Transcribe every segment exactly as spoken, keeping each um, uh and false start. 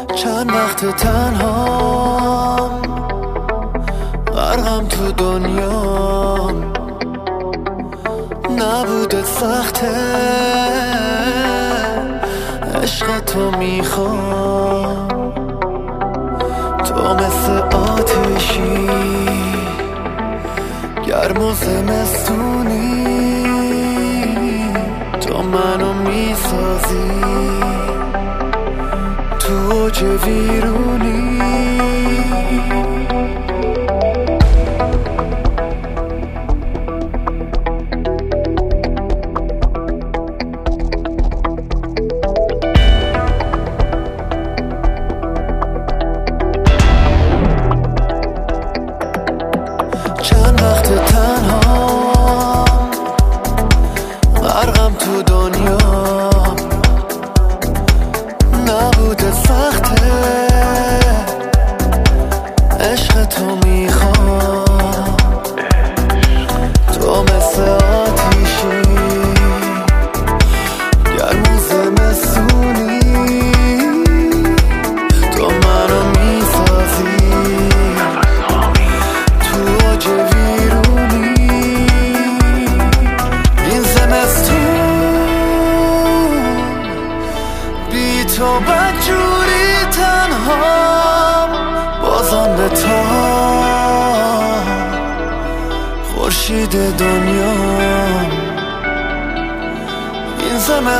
چند وقت تنهام، غرقم تو دنیام. نبوده سخته، عشق تو میخوام. تو مثل آتشی گرم و زمستونی، تو منو میسازی تو اوج ویرونی. چند وقت تنهام، غرقم تو دنیام. نبوده سخته، عشق تو میخوام. تو مثل آتیشی گرم و زمستونی، تو منو میسازی تو اوج ویرونی. این زمستون بی تو بدجوری تنهام، بازم به تا خورشید دنیام. این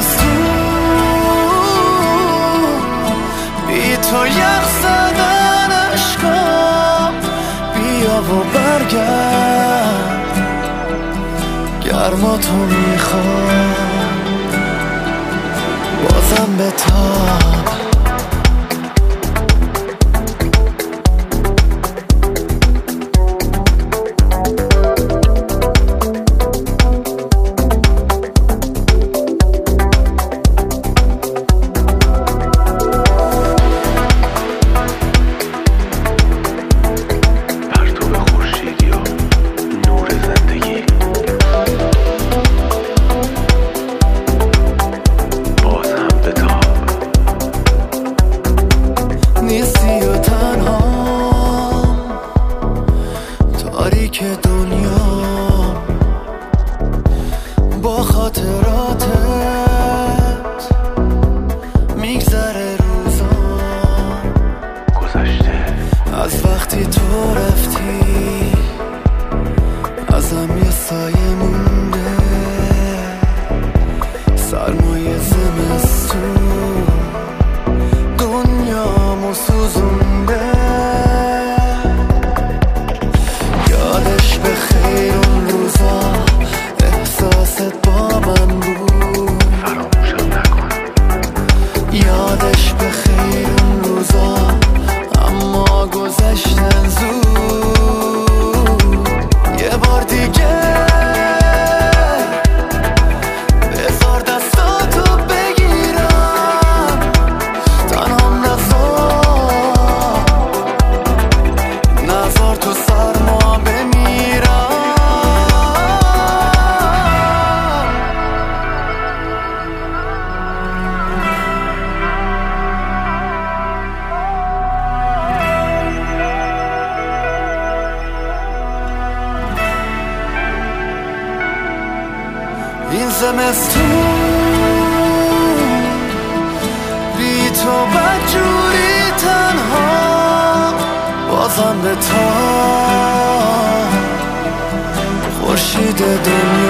زمستون بی تو یخ زدن عشقام. بیا و برگرد، گرما تو میخوام. بازم به تاب نیستی و تنهام، تاریک دنیا. با خاطراتت میگذره روزام. گذشته از وقتی تو رفتی، ازم یه سایه مونده. سرمایه زمستون دنیامو سوزونده. یادش به خیر اون روزا، احساست با من بود. فراموشم نکن. یادش به خیر اون روزا، اما گذشتن زود. یه بار دیگه بذار دستاتو بگیرم، تنهام نذار، نذار تو سرما بمیرم. این زمستون بی تو بدجوری تنها، بازم به تا خورشید دنیا.